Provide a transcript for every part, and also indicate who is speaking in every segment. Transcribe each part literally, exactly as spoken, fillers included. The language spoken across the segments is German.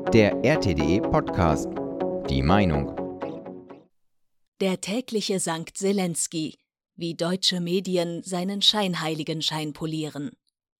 Speaker 1: Der R T D E-Podcast. Die Meinung.
Speaker 2: Der tägliche Sankt Zelensky. Wie deutsche Medien seinen Scheinheiligenschein polieren.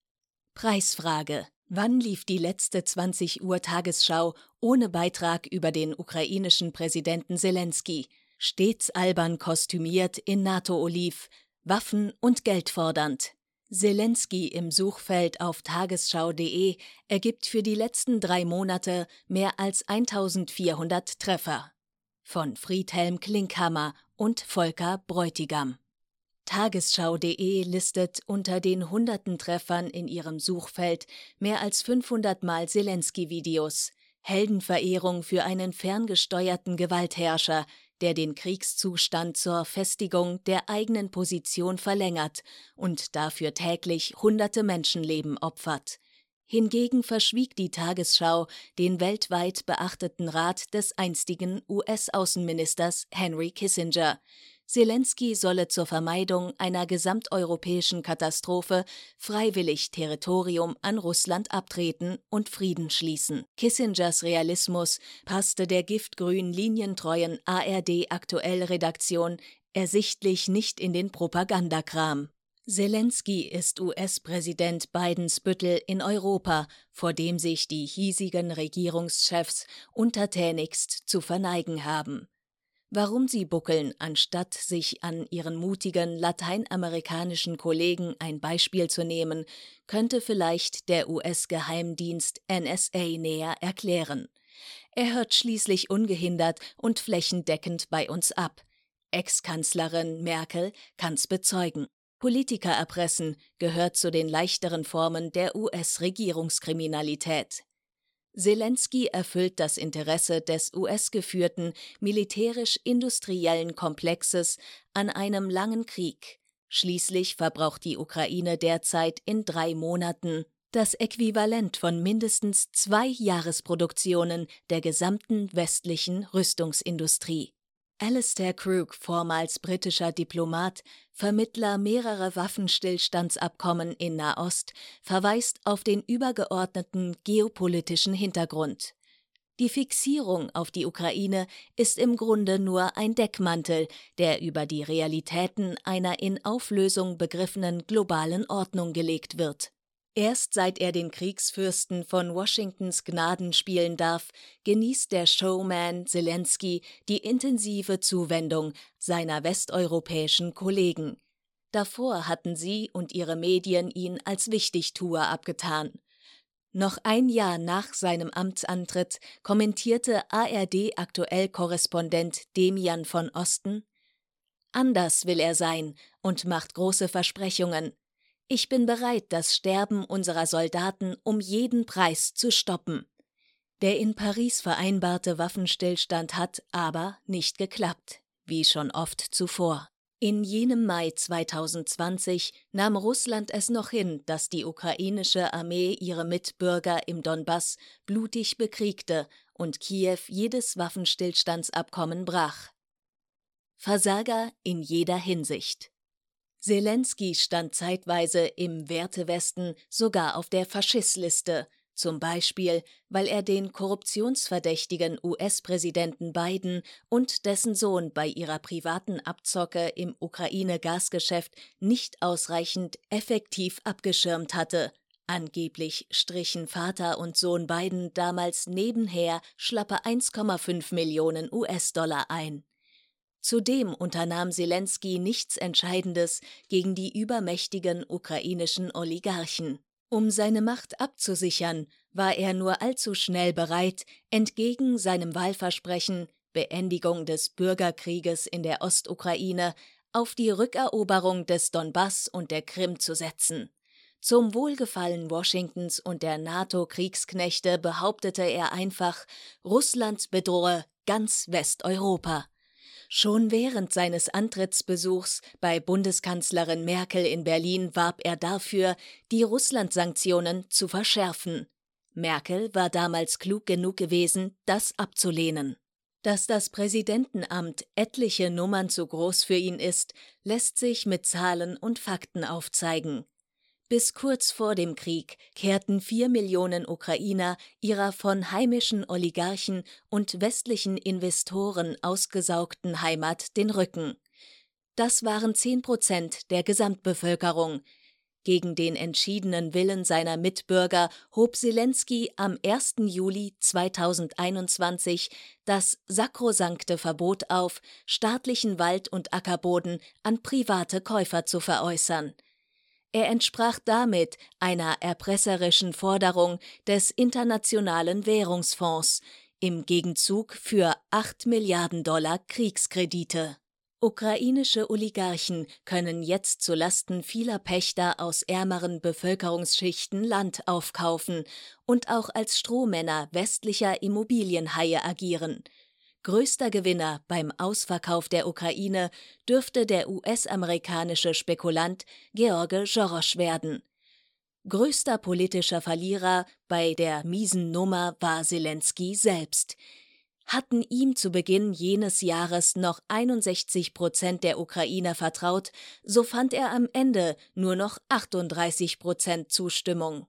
Speaker 2: Preisfrage. Wann lief die letzte zwanzig Uhr Tagesschau ohne Beitrag über den ukrainischen Präsidenten Zelensky, stets albern kostümiert in NATO-Oliv, Waffen und Geld fordernd? Zelensky im Suchfeld auf tagesschau punkt de ergibt für die letzten drei Monate mehr als eintausendvierhundert Treffer. Von Friedhelm Klinkhammer und Volker Bräutigam. tagesschau punkt de listet unter den hunderten Treffern in ihrem Suchfeld mehr als fünfhundert Mal Zelensky-Videos, Heldenverehrung für einen ferngesteuerten Gewaltherrscher, der den Kriegszustand zur Festigung der eigenen Position verlängert und dafür täglich hunderte Menschenleben opfert. Hingegen verschwieg die Tagesschau den weltweit beachteten Rat des einstigen U S-Außenministers Henry Kissinger. Zelensky solle zur Vermeidung einer gesamteuropäischen Katastrophe freiwillig Territorium an Russland abtreten und Frieden schließen. Kissingers Realismus passte der giftgrün linientreuen A R D-Aktuell-Redaktion ersichtlich nicht in den Propagandakram. Zelensky ist U S-Präsident Bidens Büttel in Europa, vor dem sich die hiesigen Regierungschefs untertänigst zu verneigen haben. Warum sie buckeln, anstatt sich an ihren mutigen lateinamerikanischen Kollegen ein Beispiel zu nehmen, könnte vielleicht der U S-Geheimdienst N S A näher erklären. Er hört schließlich ungehindert und flächendeckend bei uns ab. Ex-Kanzlerin Merkel kann's bezeugen. Politiker erpressen gehört zu den leichteren Formen der U S-Regierungskriminalität. Zelensky erfüllt das Interesse des U S-geführten militärisch-industriellen Komplexes an einem langen Krieg. Schließlich verbraucht die Ukraine derzeit in drei Monaten das Äquivalent von mindestens zwei Jahresproduktionen der gesamten westlichen Rüstungsindustrie. Alistair Crook, vormals britischer Diplomat, Vermittler mehrerer Waffenstillstandsabkommen in Nahost, verweist auf den übergeordneten geopolitischen Hintergrund. Die Fixierung auf die Ukraine ist im Grunde nur ein Deckmantel, der über die Realitäten einer in Auflösung begriffenen globalen Ordnung gelegt wird. Erst seit er den Kriegsfürsten von Washingtons Gnaden spielen darf, genießt der Showman Zelensky die intensive Zuwendung seiner westeuropäischen Kollegen. Davor hatten sie und ihre Medien ihn als Wichtigtuer abgetan. Noch ein Jahr nach seinem Amtsantritt kommentierte A R D-Aktuell-Korrespondent Demian von Osten: Anders will er sein und macht große Versprechungen. Ich bin bereit, das Sterben unserer Soldaten um jeden Preis zu stoppen. Der in Paris vereinbarte Waffenstillstand hat aber nicht geklappt, wie schon oft zuvor. In jenem Mai zweitausendzwanzig nahm Russland es noch hin, dass die ukrainische Armee ihre Mitbürger im Donbass blutig bekriegte und Kiew jedes Waffenstillstandsabkommen brach. Versager in jeder Hinsicht. Zelensky stand zeitweise im Wertewesten sogar auf der Faschistliste, zum Beispiel, weil er den korruptionsverdächtigen U S-Präsidenten Biden und dessen Sohn bei ihrer privaten Abzocke im Ukraine-Gasgeschäft nicht ausreichend effektiv abgeschirmt hatte. Angeblich strichen Vater und Sohn Biden damals nebenher schlappe eins Komma fünf Millionen U S-Dollar ein. Zudem unternahm Zelensky nichts Entscheidendes gegen die übermächtigen ukrainischen Oligarchen. Um seine Macht abzusichern, war er nur allzu schnell bereit, entgegen seinem Wahlversprechen, Beendigung des Bürgerkrieges in der Ostukraine, auf die Rückeroberung des Donbass und der Krim zu setzen. Zum Wohlgefallen Washingtons und der NATO-Kriegsknechte behauptete er einfach, Russland bedrohe ganz Westeuropa. Schon während seines Antrittsbesuchs bei Bundeskanzlerin Merkel in Berlin warb er dafür, die Russland-Sanktionen zu verschärfen. Merkel war damals klug genug gewesen, das abzulehnen. Dass das Präsidentenamt etliche Nummern zu groß für ihn ist, lässt sich mit Zahlen und Fakten aufzeigen. Bis kurz vor dem Krieg kehrten vier Millionen Ukrainer ihrer von heimischen Oligarchen und westlichen Investoren ausgesaugten Heimat den Rücken. Das waren zehn Prozent der Gesamtbevölkerung. Gegen den entschiedenen Willen seiner Mitbürger hob Selenskyj am ersten Juli zweitausendeinundzwanzig das sakrosankte Verbot auf, staatlichen Wald- und Ackerboden an private Käufer zu veräußern. Er entsprach damit einer erpresserischen Forderung des Internationalen Währungsfonds im Gegenzug für acht Milliarden Dollar Kriegskredite. Ukrainische Oligarchen können jetzt zulasten vieler Pächter aus ärmeren Bevölkerungsschichten Land aufkaufen und auch als Strohmänner westlicher Immobilienhaie agieren. Größter Gewinner beim Ausverkauf der Ukraine dürfte der U S-amerikanische Spekulant George Soros werden. Größter politischer Verlierer bei der miesen Nummer war Selenskyj selbst. Hatten ihm zu Beginn jenes Jahres noch einundsechzig Prozent der Ukrainer vertraut, so fand er am Ende nur noch achtunddreißig Prozent Zustimmung.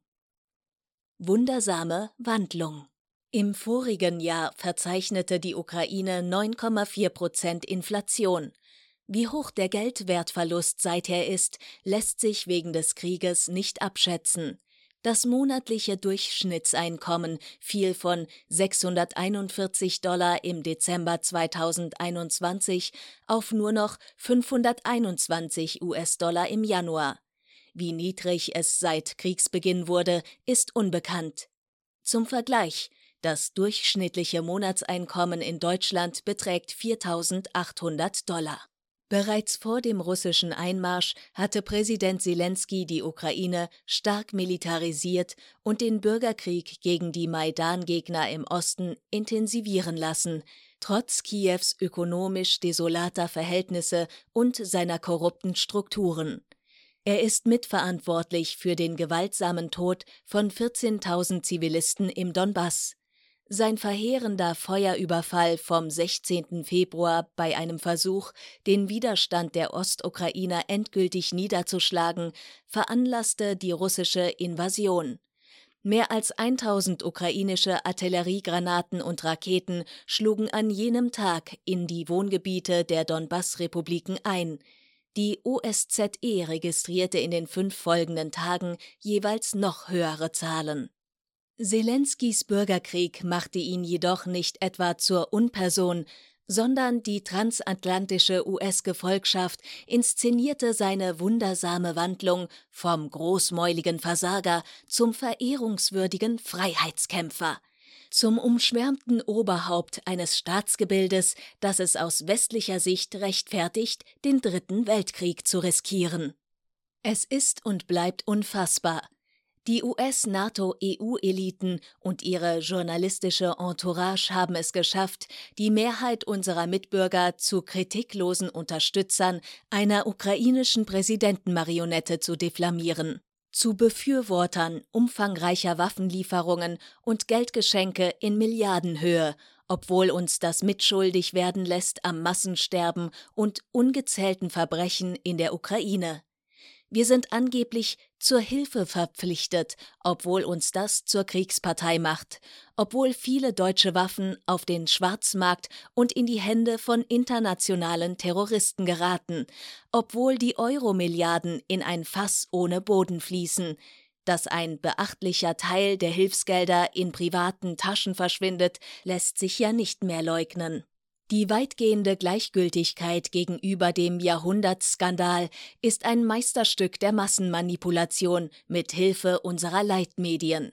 Speaker 2: Wundersame Wandlung. Im vorigen Jahr verzeichnete die Ukraine neun Komma vier Prozent Inflation. Wie hoch der Geldwertverlust seither ist, lässt sich wegen des Krieges nicht abschätzen. Das monatliche Durchschnittseinkommen fiel von sechshunderteinundvierzig Dollar im Dezember zweitausendeinundzwanzig auf nur noch fünfhunderteinundzwanzig US-Dollar im Januar. Wie niedrig es seit Kriegsbeginn wurde, ist unbekannt. Zum Vergleich: Das durchschnittliche Monatseinkommen in Deutschland beträgt viertausendachthundert Dollar. Bereits vor dem russischen Einmarsch hatte Präsident Selenskyj die Ukraine stark militarisiert und den Bürgerkrieg gegen die Maidan-Gegner im Osten intensivieren lassen, trotz Kiews ökonomisch desolater Verhältnisse und seiner korrupten Strukturen. Er ist mitverantwortlich für den gewaltsamen Tod von vierzehntausend Zivilisten im Donbass. Sein verheerender Feuerüberfall vom sechzehnten Februar bei einem Versuch, den Widerstand der Ostukrainer endgültig niederzuschlagen, veranlasste die russische Invasion. Mehr als tausend ukrainische Artilleriegranaten und Raketen schlugen an jenem Tag in die Wohngebiete der Donbass-Republiken ein. Die O S Z E registrierte in den fünf folgenden Tagen jeweils noch höhere Zahlen. Selenskys Bürgerkrieg machte ihn jedoch nicht etwa zur Unperson, sondern die transatlantische U S-Gefolgschaft inszenierte seine wundersame Wandlung vom großmäuligen Versager zum verehrungswürdigen Freiheitskämpfer, zum umschwärmten Oberhaupt eines Staatsgebildes, das es aus westlicher Sicht rechtfertigt, den Dritten Weltkrieg zu riskieren. Es ist und bleibt unfassbar. Die U S-NATO-E U-Eliten und ihre journalistische Entourage haben es geschafft, die Mehrheit unserer Mitbürger zu kritiklosen Unterstützern einer ukrainischen Präsidentenmarionette zu diffamieren, zu Befürwortern umfangreicher Waffenlieferungen und Geldgeschenke in Milliardenhöhe, obwohl uns das mitschuldig werden lässt am Massensterben und ungezählten Verbrechen in der Ukraine. Wir sind angeblich zur Hilfe verpflichtet, obwohl uns das zur Kriegspartei macht, obwohl viele deutsche Waffen auf den Schwarzmarkt und in die Hände von internationalen Terroristen geraten, obwohl die Euro-Milliarden in ein Fass ohne Boden fließen. Dass ein beachtlicher Teil der Hilfsgelder in privaten Taschen verschwindet, lässt sich ja nicht mehr leugnen. Die weitgehende Gleichgültigkeit gegenüber dem Jahrhundertskandal ist ein Meisterstück der Massenmanipulation mit Hilfe unserer Leitmedien.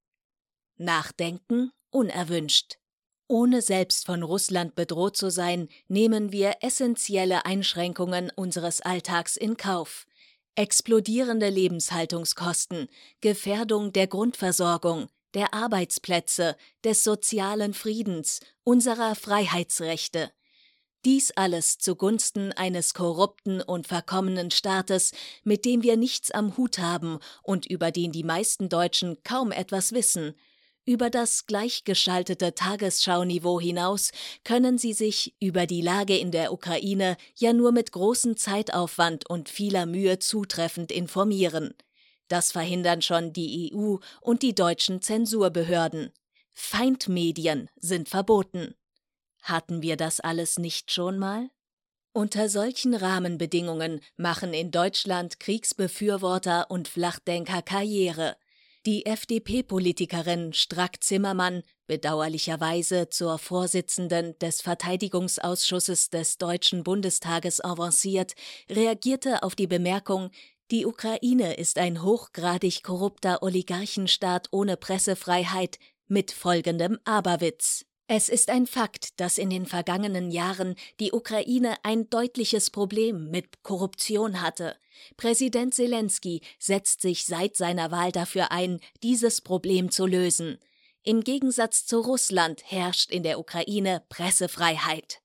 Speaker 2: Nachdenken unerwünscht. Ohne selbst von Russland bedroht zu sein, nehmen wir essentielle Einschränkungen unseres Alltags in Kauf. Explodierende Lebenshaltungskosten, Gefährdung der Grundversorgung, der Arbeitsplätze, des sozialen Friedens, unserer Freiheitsrechte. Dies alles zugunsten eines korrupten und verkommenen Staates, mit dem wir nichts am Hut haben und über den die meisten Deutschen kaum etwas wissen. Über das gleichgeschaltete Tagesschauniveau hinaus können sie sich über die Lage in der Ukraine ja nur mit großem Zeitaufwand und vieler Mühe zutreffend informieren. Das verhindern schon die E U und die deutschen Zensurbehörden. Feindmedien sind verboten. Hatten wir das alles nicht schon mal? Unter solchen Rahmenbedingungen machen in Deutschland Kriegsbefürworter und Flachdenker Karriere. Die F D P-Politikerin Strack-Zimmermann, bedauerlicherweise zur Vorsitzenden des Verteidigungsausschusses des Deutschen Bundestages avanciert, reagierte auf die Bemerkung, die Ukraine ist ein hochgradig korrupter Oligarchenstaat ohne Pressefreiheit, mit folgendem Aberwitz. Es ist ein Fakt, dass in den vergangenen Jahren die Ukraine ein deutliches Problem mit Korruption hatte. Präsident Selenskyj setzt sich seit seiner Wahl dafür ein, dieses Problem zu lösen. Im Gegensatz zu Russland herrscht in der Ukraine Pressefreiheit.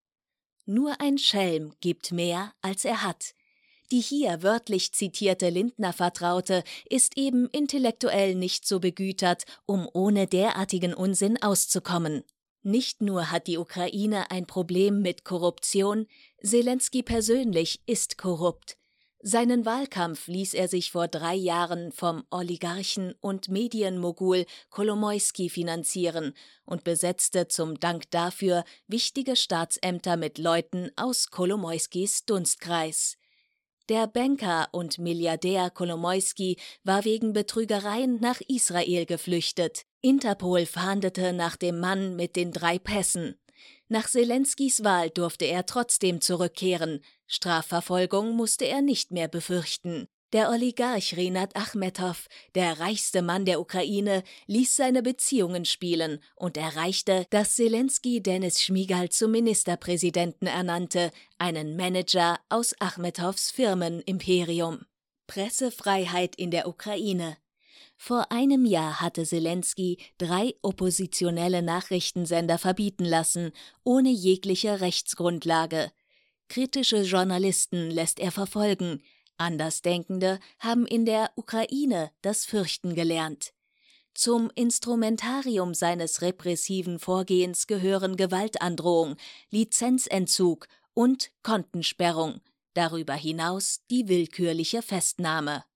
Speaker 2: Nur ein Schelm gibt mehr, als er hat. Die hier wörtlich zitierte Lindner-Vertraute ist eben intellektuell nicht so begütert, um ohne derartigen Unsinn auszukommen. Nicht nur hat die Ukraine ein Problem mit Korruption, Selenskyj persönlich ist korrupt. Seinen Wahlkampf ließ er sich vor drei Jahren vom Oligarchen und Medienmogul Kolomoisky finanzieren und besetzte zum Dank dafür wichtige Staatsämter mit Leuten aus Kolomoiskys Dunstkreis. Der Banker und Milliardär Kolomoisky war wegen Betrügereien nach Israel geflüchtet. Interpol fahndete nach dem Mann mit den drei Pässen. Nach Selenskys Wahl durfte er trotzdem zurückkehren. Strafverfolgung musste er nicht mehr befürchten. Der Oligarch Rinat Achmetow, der reichste Mann der Ukraine, ließ seine Beziehungen spielen und erreichte, dass Selenskyj Denis Schmigal zum Ministerpräsidenten ernannte, einen Manager aus Achmetows Firmenimperium. Pressefreiheit in der Ukraine. Vor einem Jahr hatte Selenskyj drei oppositionelle Nachrichtensender verbieten lassen, ohne jegliche Rechtsgrundlage. Kritische Journalisten lässt er verfolgen. Andersdenkende haben in der Ukraine das Fürchten gelernt. Zum Instrumentarium seines repressiven Vorgehens gehören Gewaltandrohung, Lizenzentzug und Kontensperrung, darüber hinaus die willkürliche Festnahme.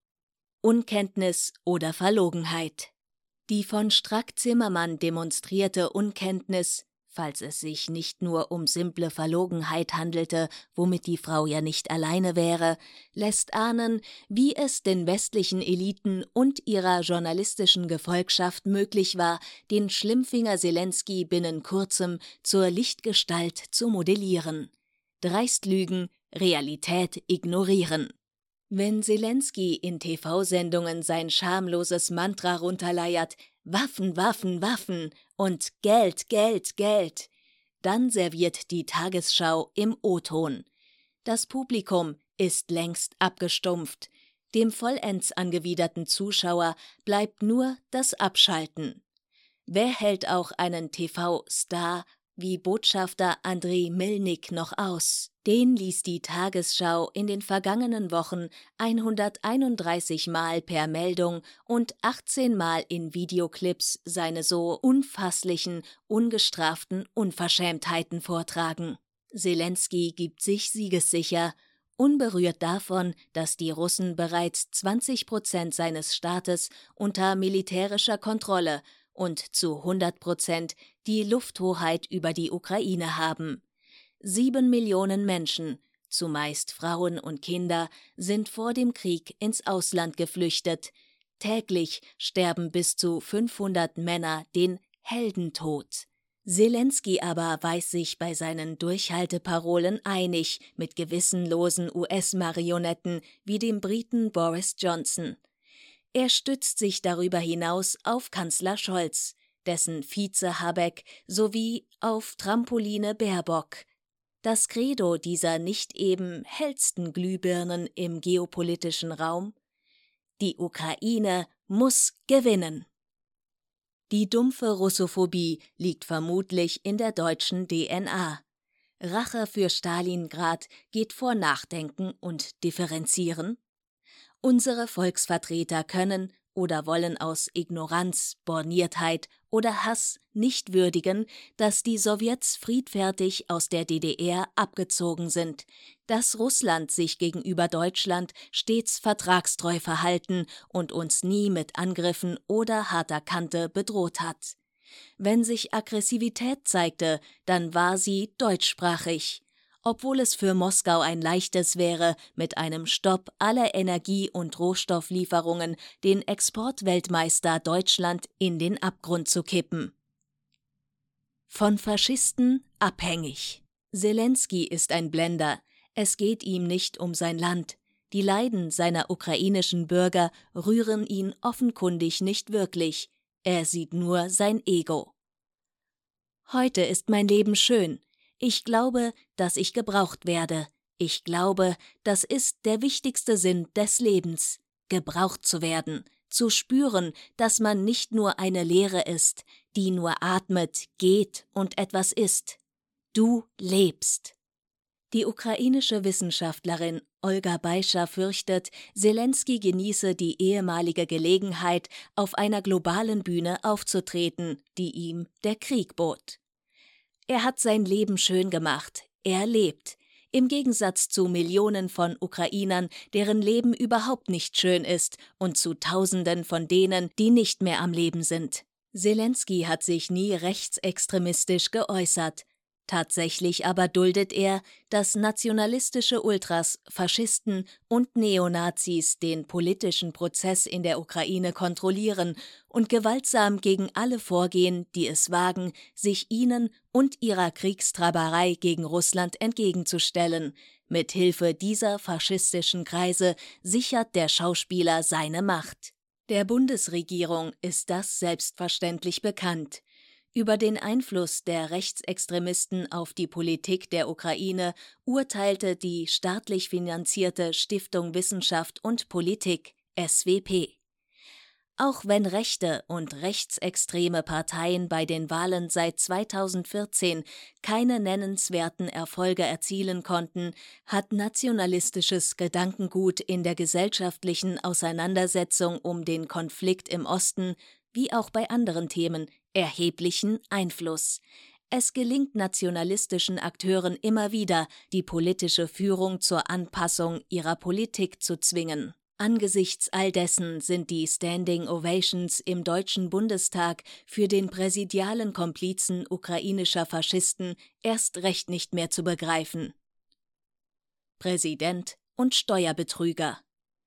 Speaker 2: Unkenntnis oder Verlogenheit. Die von Strack-Zimmermann demonstrierte Unkenntnis, falls es sich nicht nur um simple Verlogenheit handelte, womit die Frau ja nicht alleine wäre, lässt ahnen, wie es den westlichen Eliten und ihrer journalistischen Gefolgschaft möglich war, den Schlimmfinger Selenskyj binnen kurzem zur Lichtgestalt zu modellieren. Dreist lügen, Realität ignorieren. Wenn Selenskyj in T V-Sendungen sein schamloses Mantra runterleiert, Waffen, Waffen, Waffen und Geld, Geld, Geld, dann serviert die Tagesschau im O-Ton. Das Publikum ist längst abgestumpft. Dem vollends angewiderten Zuschauer bleibt nur das Abschalten. Wer hält auch einen T V-Star wie Botschafter Andrei Melnik noch aus? Den ließ die Tagesschau in den vergangenen Wochen hunderteinunddreißig Mal per Meldung und achtzehn Mal in Videoclips seine so unfasslichen, ungestraften Unverschämtheiten vortragen. Selenskyj gibt sich siegessicher, unberührt davon, dass die Russen bereits zwanzig Prozent seines Staates unter militärischer Kontrolle und zu hundert Prozent die Lufthoheit über die Ukraine haben. Sieben Millionen Menschen, zumeist Frauen und Kinder, sind vor dem Krieg ins Ausland geflüchtet. Täglich sterben bis zu fünfhundert Männer den Heldentod. Selenskyj aber weiß sich bei seinen Durchhalteparolen einig mit gewissenlosen U S-Marionetten wie dem Briten Boris Johnson. Er stützt sich darüber hinaus auf Kanzler Scholz, dessen Vize Habeck sowie auf Trampoline Baerbock. Das Credo dieser nicht eben hellsten Glühbirnen im geopolitischen Raum: Die Ukraine muss gewinnen. Die dumpfe Russophobie liegt vermutlich in der deutschen D N A. Rache für Stalingrad geht vor Nachdenken und Differenzieren. Unsere Volksvertreter können oder wollen aus Ignoranz, Borniertheit oder Hass nicht würdigen, dass die Sowjets friedfertig aus der D D R abgezogen sind, dass Russland sich gegenüber Deutschland stets vertragstreu verhalten und uns nie mit Angriffen oder harter Kante bedroht hat. Wenn sich Aggressivität zeigte, dann war sie deutschsprachig. Obwohl es für Moskau ein leichtes wäre, mit einem Stopp aller Energie- und Rohstofflieferungen den Exportweltmeister Deutschland in den Abgrund zu kippen. Von Faschisten abhängig. Selenskyj ist ein Blender. Es geht ihm nicht um sein Land. Die Leiden seiner ukrainischen Bürger rühren ihn offenkundig nicht wirklich. Er sieht nur sein Ego. Heute ist mein Leben schön. Ich glaube, dass ich gebraucht werde. Ich glaube, das ist der wichtigste Sinn des Lebens, gebraucht zu werden, zu spüren, dass man nicht nur eine Leere ist, die nur atmet, geht und etwas ist. Du lebst. Die ukrainische Wissenschaftlerin Olga Beischer fürchtet, Selenskyj genieße die ehemalige Gelegenheit, auf einer globalen Bühne aufzutreten, die ihm der Krieg bot. Er hat sein Leben schön gemacht. Er lebt. Im Gegensatz zu Millionen von Ukrainern, deren Leben überhaupt nicht schön ist, und zu Tausenden von denen, die nicht mehr am Leben sind. Selenskyj hat sich nie rechtsextremistisch geäußert. Tatsächlich aber duldet er, dass nationalistische Ultras, Faschisten und Neonazis den politischen Prozess in der Ukraine kontrollieren und gewaltsam gegen alle vorgehen, die es wagen, sich ihnen und ihrer Kriegstraberei gegen Russland entgegenzustellen. Mit Hilfe dieser faschistischen Kreise sichert der Schauspieler seine Macht. Der Bundesregierung ist das selbstverständlich bekannt. Über den Einfluss der Rechtsextremisten auf die Politik der Ukraine urteilte die staatlich finanzierte Stiftung Wissenschaft und Politik, S W P. Auch wenn rechte und rechtsextreme Parteien bei den Wahlen seit zweitausendvierzehn keine nennenswerten Erfolge erzielen konnten, hat nationalistisches Gedankengut in der gesellschaftlichen Auseinandersetzung um den Konflikt im Osten, wie auch bei anderen Themen, erheblichen Einfluss. Es gelingt nationalistischen Akteuren immer wieder, die politische Führung zur Anpassung ihrer Politik zu zwingen. Angesichts all dessen sind die Standing Ovations im Deutschen Bundestag für den präsidialen Komplizen ukrainischer Faschisten erst recht nicht mehr zu begreifen. Präsident und Steuerbetrüger.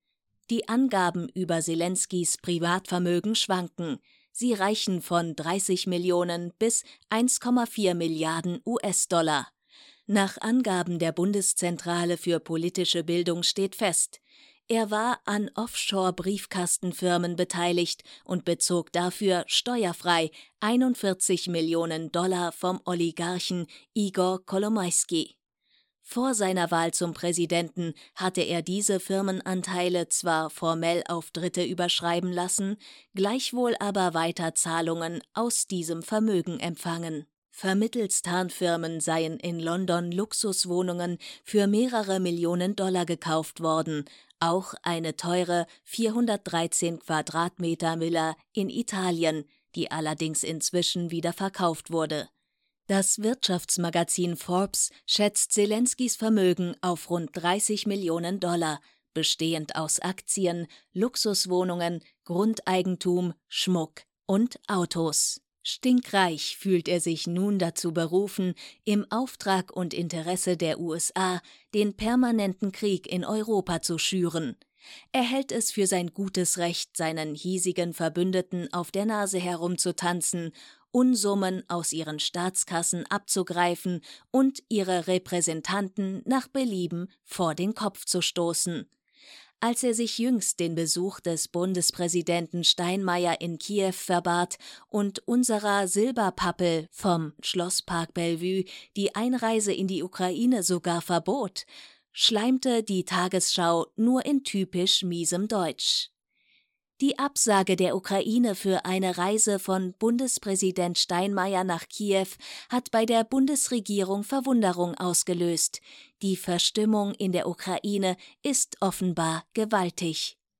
Speaker 2: Die Angaben über Selenskyjs Privatvermögen schwanken. Sie reichen von dreißig Millionen bis eins Komma vier Milliarden U S-Dollar. Nach Angaben der Bundeszentrale für politische Bildung steht fest, er war an Offshore-Briefkastenfirmen beteiligt und bezog dafür steuerfrei einundvierzig Millionen Dollar vom Oligarchen Igor Kolomoisky. Vor seiner Wahl zum Präsidenten hatte er diese Firmenanteile zwar formell auf Dritte überschreiben lassen, gleichwohl aber weiter Zahlungen aus diesem Vermögen empfangen. Vermittels Tarnfirmen seien in London Luxuswohnungen für mehrere Millionen Dollar gekauft worden, auch eine teure vierhundertdreizehn Quadratmeter Villa in Italien, die allerdings inzwischen wieder verkauft wurde. Das Wirtschaftsmagazin Forbes schätzt Selenskyjs Vermögen auf rund dreißig Millionen Dollar, bestehend aus Aktien, Luxuswohnungen, Grundeigentum, Schmuck und Autos. Stinkreich fühlt er sich nun dazu berufen, im Auftrag und Interesse der U S A den permanenten Krieg in Europa zu schüren. Er hält es für sein gutes Recht, seinen hiesigen Verbündeten auf der Nase herumzutanzen, Unsummen aus ihren Staatskassen abzugreifen und ihre Repräsentanten nach Belieben vor den Kopf zu stoßen. Als er sich jüngst den Besuch des Bundespräsidenten Steinmeier in Kiew verbat und unserer Silberpappel vom Schlosspark Bellevue die Einreise in die Ukraine sogar verbot, schleimte die Tagesschau nur in typisch miesem Deutsch. Die Absage der Ukraine für eine Reise von Bundespräsident Steinmeier nach Kiew hat bei der Bundesregierung Verwunderung ausgelöst. Die Verstimmung in der Ukraine ist offenbar gewaltig.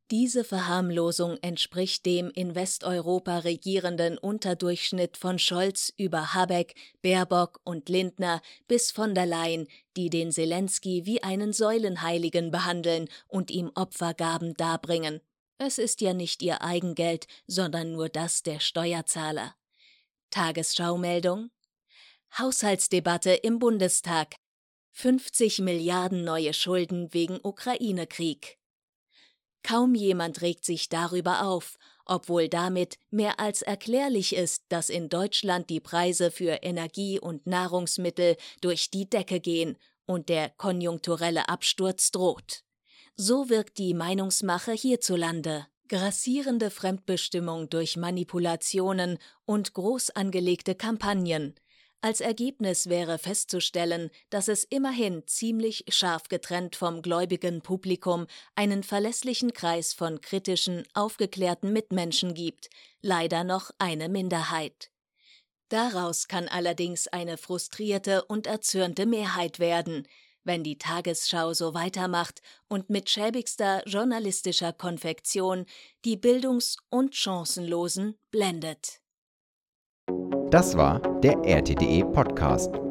Speaker 2: Diese Verharmlosung entspricht dem in Westeuropa regierenden Unterdurchschnitt von Scholz über Habeck, Baerbock und Lindner bis von der Leyen, die den Selenskyj wie einen Säulenheiligen behandeln und ihm Opfergaben darbringen. Es ist ja nicht ihr Eigengeld, sondern nur das der Steuerzahler. Tagesschau-Meldung: Haushaltsdebatte im Bundestag. fünfzig Milliarden neue Schulden wegen Ukraine-Krieg. Kaum jemand regt sich darüber auf, obwohl damit mehr als erklärlich ist, dass in Deutschland die Preise für Energie und Nahrungsmittel durch die Decke gehen und der konjunkturelle Absturz droht. So wirkt die Meinungsmache hierzulande. Grassierende Fremdbestimmung durch Manipulationen und groß angelegte Kampagnen. Als Ergebnis wäre festzustellen, dass es immerhin ziemlich scharf getrennt vom gläubigen Publikum einen verlässlichen Kreis von kritischen, aufgeklärten Mitmenschen gibt, leider noch eine Minderheit. Daraus kann allerdings eine frustrierte und erzürnte Mehrheit werden, wenn die Tagesschau so weitermacht und mit schäbigster journalistischer Konfektion die Bildungs- und Chancenlosen blendet.
Speaker 1: Das war der R T D E Podcast.